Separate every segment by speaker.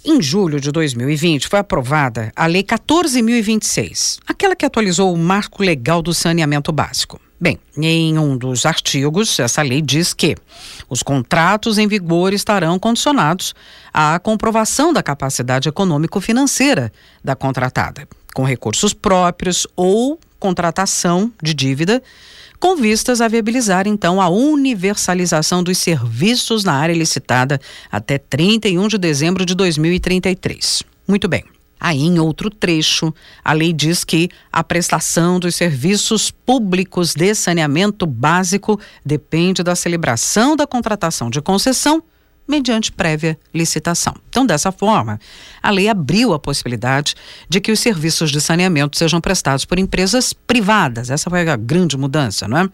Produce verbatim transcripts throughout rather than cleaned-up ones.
Speaker 1: Em julho de dois mil e vinte, foi aprovada a Lei quatorze mil e vinte e seis, aquela que atualizou o marco legal do saneamento básico. Bem, em um dos artigos, essa lei diz que os contratos em vigor estarão condicionados à comprovação da capacidade econômico-financeira da contratada, com recursos próprios ou contratação de dívida, com vistas a viabilizar, então, a universalização dos serviços na área licitada até trinta e um de dezembro de dois mil e trinta e três. Muito bem. Aí, em outro trecho, a lei diz que a prestação dos serviços públicos de saneamento básico depende da celebração da contratação de concessão mediante prévia licitação. Então, dessa forma, a lei abriu a possibilidade de que os serviços de saneamento sejam prestados por empresas privadas. Essa foi a grande mudança, não é?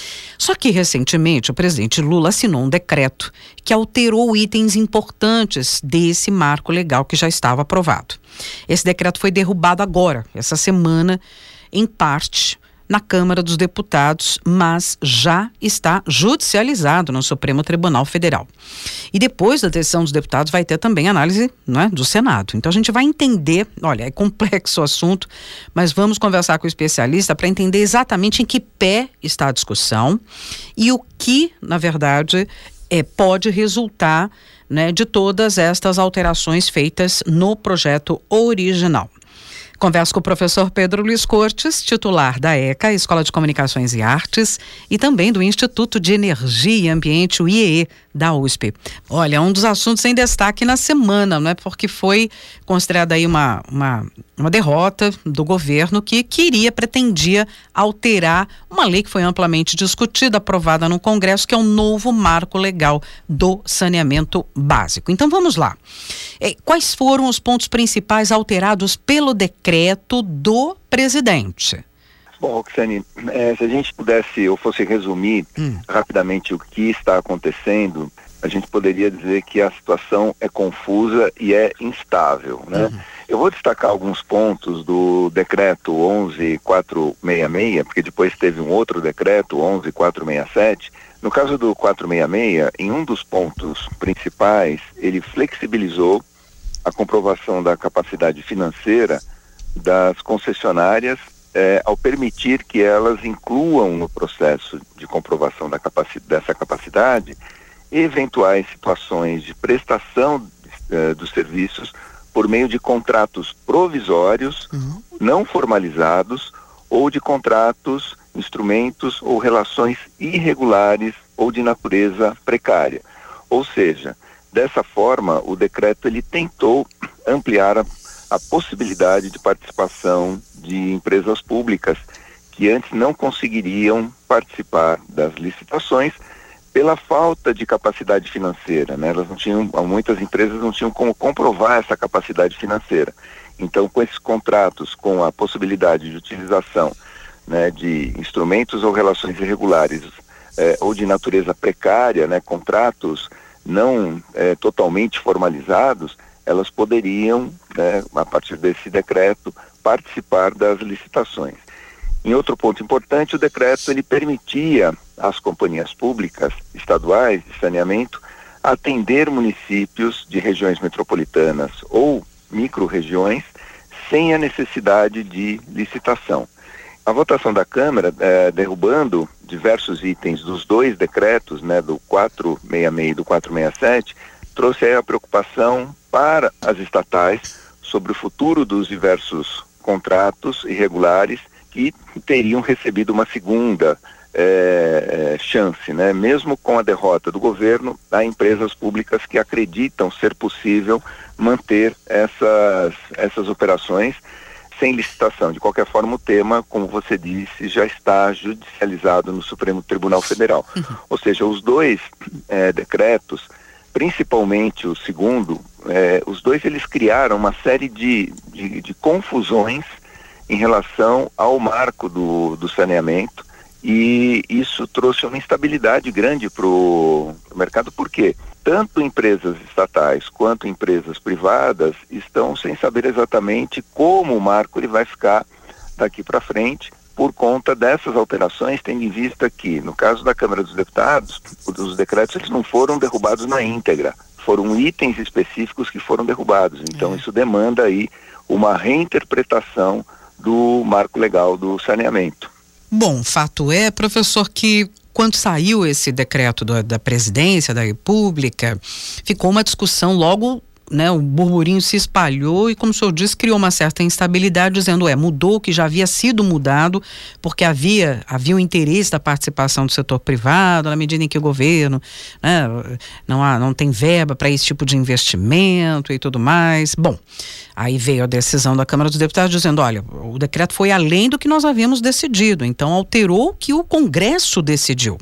Speaker 1: Só que, recentemente, o presidente Lula assinou um decreto que alterou itens importantes desse marco legal que já estava aprovado. Esse decreto foi derrubado agora, essa semana, em parte, na Câmara dos Deputados, mas já está judicializado no Supremo Tribunal Federal. E depois da decisão dos deputados vai ter também análise, não é, do Senado. Então a gente vai entender, olha, é complexo o assunto, mas vamos conversar com o especialista para entender exatamente em que pé está a discussão e o que, na verdade, é, pode resultar, né, de todas estas alterações feitas no projeto original. Converso com o professor Pedro Luiz Cortes, titular da ECA, Escola de Comunicações e Artes, e também do Instituto de Energia e Ambiente, o I E E, da U S P. Olha, um dos assuntos em destaque na semana, não é? Porque foi considerada aí uma, uma, uma derrota do governo que queria, pretendia alterar uma lei que foi amplamente discutida, aprovada no Congresso, que é o novo marco legal do saneamento básico. Então vamos lá. É, quais foram os pontos principais alterados pelo decreto do presidente?
Speaker 2: Bom, Roxane, é, se a gente pudesse ou fosse resumir hum. rapidamente o que está acontecendo, a gente poderia dizer que a situação é confusa e é instável, né? Uhum. Eu vou destacar alguns pontos do decreto onze mil quatrocentos e sessenta e seis, porque depois teve um outro decreto, onze mil quatrocentos e sessenta e sete. No caso do quatrocentos e sessenta e seis, em um dos pontos principais, ele flexibilizou a comprovação da capacidade financeira das concessionárias É, ao permitir que elas incluam no processo de comprovação da capaci- dessa capacidade eventuais situações de prestação eh, dos serviços por meio de contratos provisórios, uhum. não formalizados, ou de contratos, instrumentos ou relações irregulares ou de natureza precária. Ou seja, dessa forma, o decreto ele tentou ampliar a a possibilidade de participação de empresas públicas que antes não conseguiriam participar das licitações pela falta de capacidade financeira, né? Elas não tinham, muitas empresas não tinham como comprovar essa capacidade financeira. Então, com esses contratos, com a possibilidade de utilização, né, de instrumentos ou relações irregulares eh, ou de natureza precária, né, contratos não eh, totalmente formalizados, elas poderiam, né, a partir desse decreto, participar das licitações. Em outro ponto importante, o decreto ele permitia às companhias públicas estaduais de saneamento atender municípios de regiões metropolitanas ou micro-regiões sem a necessidade de licitação. A votação da Câmara, eh, derrubando diversos itens dos dois decretos, né, do quatrocentos e sessenta e seis e do quatrocentos e sessenta e sete, trouxe aí a preocupação para as estatais sobre o futuro dos diversos contratos irregulares que teriam recebido uma segunda é, chance, né? Mesmo com a derrota do governo, há empresas públicas que acreditam ser possível manter essas, essas operações sem licitação. De qualquer forma, o tema, como você disse, já está judicializado no Supremo Tribunal Federal. Uhum. Ou seja, os dois é, decretos, principalmente o segundo, eh, os dois eles criaram uma série de, de, de confusões em relação ao marco do, do saneamento e isso trouxe uma instabilidade grande para o mercado, porque tanto empresas estatais quanto empresas privadas estão sem saber exatamente como o marco ele vai ficar daqui para frente, por conta dessas alterações, tendo em vista que, no caso da Câmara dos Deputados, os decretos eles não foram derrubados na íntegra, foram itens específicos que foram derrubados. Então é. isso demanda aí uma reinterpretação do marco legal do saneamento.
Speaker 1: Bom, fato é, professor, que quando saiu esse decreto da, da presidência da República, ficou uma discussão logo, né, o burburinho se espalhou e, como o senhor disse, criou uma certa instabilidade, dizendo, é, mudou o que já havia sido mudado, porque havia, havia um interesse da participação do setor privado, na medida em que o governo, né, não, há, não tem verba para esse tipo de investimento e tudo mais. Bom, aí veio a decisão da Câmara dos Deputados dizendo, olha, o decreto foi além do que nós havíamos decidido, então alterou o que o Congresso decidiu.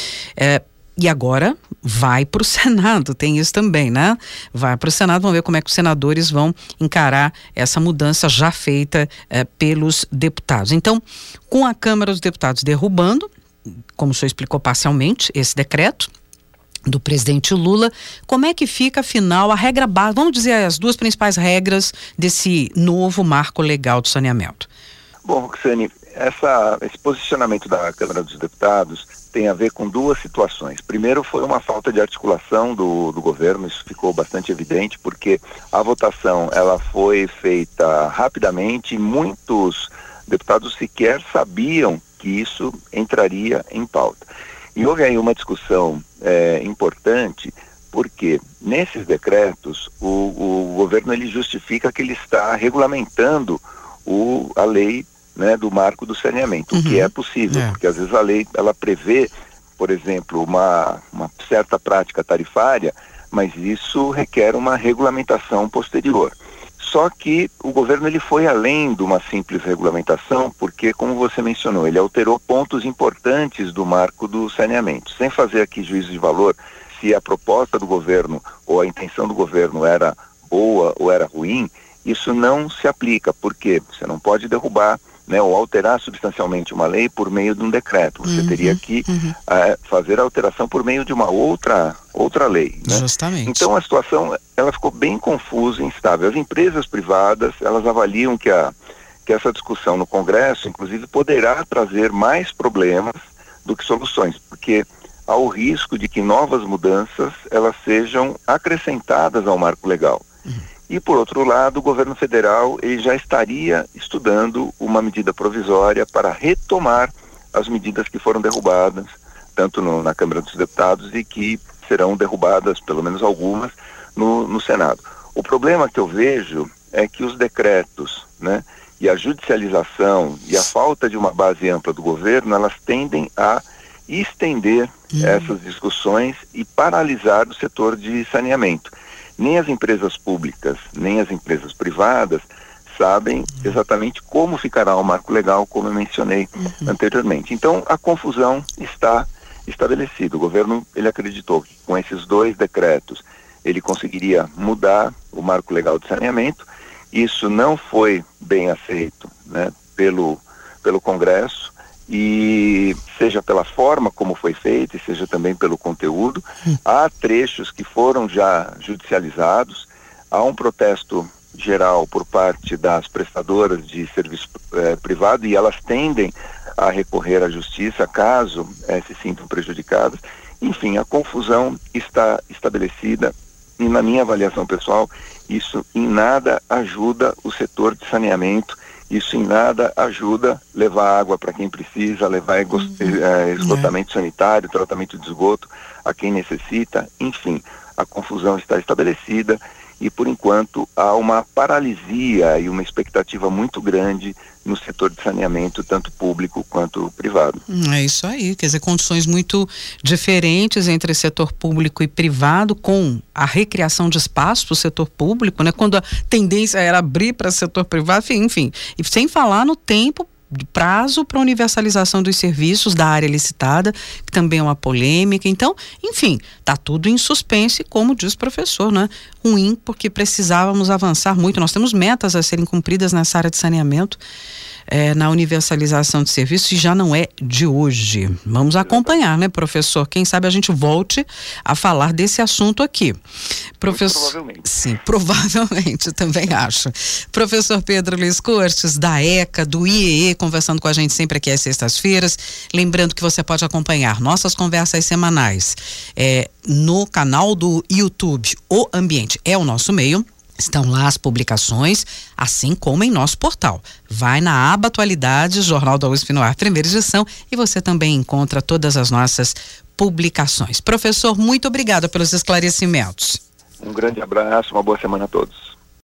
Speaker 1: É, E agora vai para o Senado, tem isso também, né? Vai para o Senado, vamos ver como é que os senadores vão encarar essa mudança já feita eh, pelos deputados. Então, com a Câmara dos Deputados derrubando, como o senhor explicou parcialmente, esse decreto do presidente Lula, como é que fica, afinal, a regra básica, vamos dizer as duas principais regras desse novo marco legal do saneamento?
Speaker 2: Bom, Roxane, essa, esse posicionamento da Câmara dos Deputados tem a ver com duas situações. Primeiro, foi uma falta de articulação do, do governo, isso ficou bastante evidente, porque a votação ela foi feita rapidamente e muitos deputados sequer sabiam que isso entraria em pauta. E houve aí uma discussão é, importante, porque nesses decretos o, o governo ele justifica que ele está regulamentando o, a lei, né, do marco do saneamento, uhum. o que é possível, é. porque às vezes a lei ela prevê, por exemplo, uma, uma certa prática tarifária, mas isso requer uma regulamentação posterior. Só que o governo ele foi além de uma simples regulamentação, porque, como você mencionou, ele alterou pontos importantes do marco do saneamento. Sem fazer aqui juízo de valor se a proposta do governo ou a intenção do governo era boa ou era ruim, isso não se aplica, porque você não pode derrubar, né, ou alterar substancialmente uma lei por meio de um decreto. Você uhum, teria que uhum. uh, fazer a alteração por meio de uma outra, outra lei. Né?
Speaker 1: Justamente.
Speaker 2: Então a situação ela ficou bem confusa e instável. As empresas privadas, elas avaliam que, a, que essa discussão no Congresso, inclusive, poderá trazer mais problemas do que soluções, porque há o risco de que novas mudanças elas sejam acrescentadas ao marco legal. Uhum. E, por outro lado, o governo federal ele já estaria estudando uma medida provisória para retomar as medidas que foram derrubadas, tanto no, na Câmara dos Deputados e que serão derrubadas, pelo menos algumas, no, no Senado. O problema que eu vejo é que os decretos, né, e a judicialização e a falta de uma base ampla do governo, elas tendem a estender uhum. essas discussões e paralisar o setor de saneamento. Nem as empresas públicas, nem as empresas privadas sabem exatamente como ficará o marco legal, como eu mencionei uhum. anteriormente. Então, a confusão está estabelecida. O governo, ele acreditou que com esses dois decretos, ele conseguiria mudar o marco legal de saneamento. Isso não foi bem aceito, né, pelo, pelo Congresso, e seja pela forma como foi feito, e seja também pelo conteúdo. Há trechos que foram já judicializados, há um protesto geral por parte das prestadoras de serviço eh, privado, e elas tendem a recorrer à justiça caso eh, se sintam prejudicadas. Enfim, a confusão está estabelecida e, na minha avaliação pessoal, isso em nada ajuda o setor de saneamento. Isso em nada ajuda levar água para quem precisa, levar uhum. esgotamento é. sanitário, tratamento de esgoto a quem necessita. Enfim, a confusão está estabelecida e, por enquanto, há uma paralisia e uma expectativa muito grande no setor de saneamento, tanto público quanto privado.
Speaker 1: É isso aí, quer dizer, condições muito diferentes entre setor público e privado, com a recriação de espaço para o setor público, né? Quando a tendência era abrir para o setor privado, enfim, e sem falar no tempo de prazo para universalização dos serviços da área licitada, que também é uma polêmica. Então, enfim, está tudo em suspense, como diz o professor, né? Ruim, porque precisávamos avançar muito. Nós temos metas a serem cumpridas nessa área de saneamento. é, na universalização de serviços, e já não é de hoje. Vamos acompanhar, né, professor? Quem sabe a gente volte a falar desse assunto aqui. Professor... Provavelmente. Sim, provavelmente, também acho. Professor Pedro Luiz Cortes, da ECA, do I E E, conversando com a gente sempre aqui às sextas-feiras. Lembrando que você pode acompanhar nossas conversas semanais é, no canal do YouTube. O Ambiente é o nosso meio. Estão lá as publicações, assim como em nosso portal. Vai na aba Atualidades, Jornal da U S P no Ar, primeira edição, e você também encontra todas as nossas publicações. Professor, muito obrigada pelos esclarecimentos.
Speaker 2: Um grande abraço, uma boa semana a todos.